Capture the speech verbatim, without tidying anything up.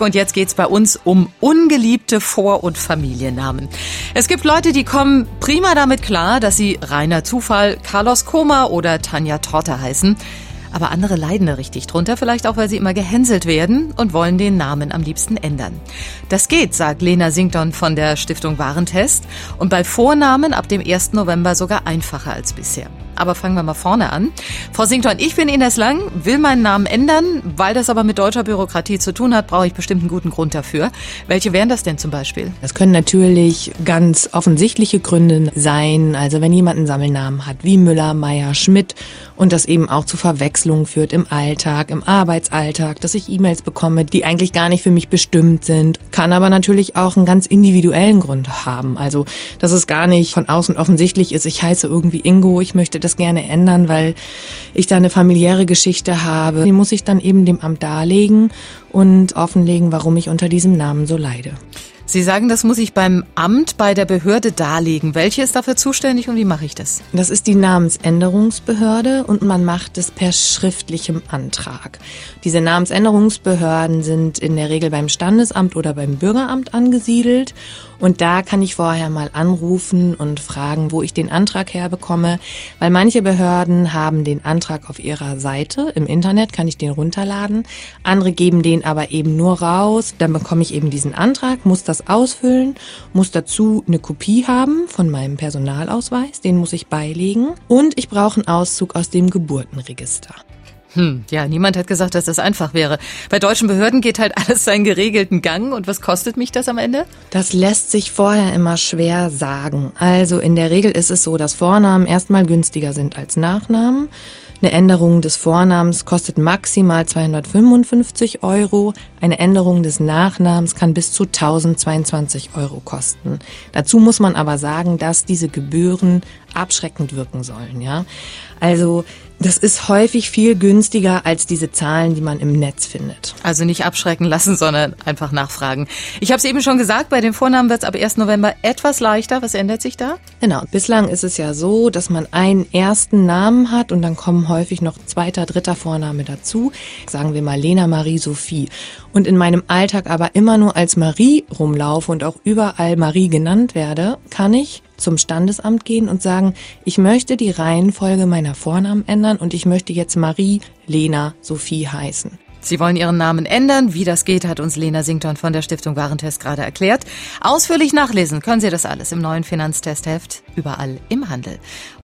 und jetzt geht's bei uns um ungeliebte Vor- und Familiennamen. Es gibt Leute, die kommen prima damit klar, dass sie Rainer Zufall, Carlos Koma oder Tanja Torte heißen. Aber andere leiden da richtig drunter, vielleicht auch, weil sie immer gehänselt werden und wollen den Namen am liebsten ändern. Das geht, sagt Lena Sington von der Stiftung Warentest. Und bei Vornamen ab dem ersten November sogar einfacher als bisher. Aber fangen wir mal vorne an. Frau Sington, ich bin Ines Lang, will meinen Namen ändern. Weil das aber mit deutscher Bürokratie zu tun hat, brauche ich bestimmt einen guten Grund dafür. Welche wären das denn zum Beispiel? Das können natürlich ganz offensichtliche Gründe sein. Also wenn jemand einen Sammelnamen hat, wie Müller, Meier, Schmidt und das eben auch zu Verwechslungen führt im Alltag, im Arbeitsalltag, dass ich E-Mails bekomme, die eigentlich gar nicht für mich bestimmt sind. Kann aber natürlich auch einen ganz individuellen Grund haben. Also dass es gar nicht von außen offensichtlich ist, ich heiße irgendwie Ingo, ich möchte das gerne ändern, weil ich da eine familiäre Geschichte habe. Die muss ich dann eben dem Amt darlegen und offenlegen, warum ich unter diesem Namen so leide. Sie sagen, das muss ich beim Amt, bei der Behörde darlegen. Welche ist dafür zuständig und wie mache ich das? Das ist die Namensänderungsbehörde und man macht es per schriftlichem Antrag. Diese Namensänderungsbehörden sind in der Regel beim Standesamt oder beim Bürgeramt angesiedelt und da kann ich vorher mal anrufen und fragen, wo ich den Antrag herbekomme, weil manche Behörden haben den Antrag auf ihrer Seite, im Internet kann ich den runterladen, andere geben den aber eben nur raus, dann bekomme ich eben diesen Antrag, muss das ausfüllen, muss dazu eine Kopie haben von meinem Personalausweis, den muss ich beilegen und ich brauche einen Auszug aus dem Geburtenregister. Hm, ja, niemand hat gesagt, dass das einfach wäre. Bei deutschen Behörden geht halt alles seinen geregelten Gang. Und was kostet mich das am Ende? Das lässt sich vorher immer schwer sagen. Also in der Regel ist es so, dass Vornamen erstmal günstiger sind als Nachnamen. Eine Änderung des Vornamens kostet maximal zweihundertfünfundfünfzig Euro. Eine Änderung des Nachnamens kann bis zu tausendzweiundzwanzig Euro kosten. Dazu muss man aber sagen, dass diese Gebühren abschreckend wirken sollen, ja. Also, das ist häufig viel günstiger als diese Zahlen, die man im Netz findet. Also nicht abschrecken lassen, sondern einfach nachfragen. Ich habe es eben schon gesagt, bei den Vornamen wird es ab ersten November etwas leichter. Was ändert sich da? Genau. Bislang ist es ja so, dass man einen ersten Namen hat und dann kommen häufig noch zweiter, dritter Vorname dazu. Sagen wir mal Lena Marie Sophie. Und in meinem Alltag aber immer nur als Marie rumlaufe und auch überall Marie genannt werde, kann ich zum Standesamt gehen und sagen, ich möchte die Reihenfolge meiner Vornamen ändern und ich möchte jetzt Marie Lena Sophie heißen. Sie wollen Ihren Namen ändern. Wie das geht, hat uns Lena Sington von der Stiftung Warentest gerade erklärt. Ausführlich nachlesen können Sie das alles im neuen Finanztestheft, überall im Handel.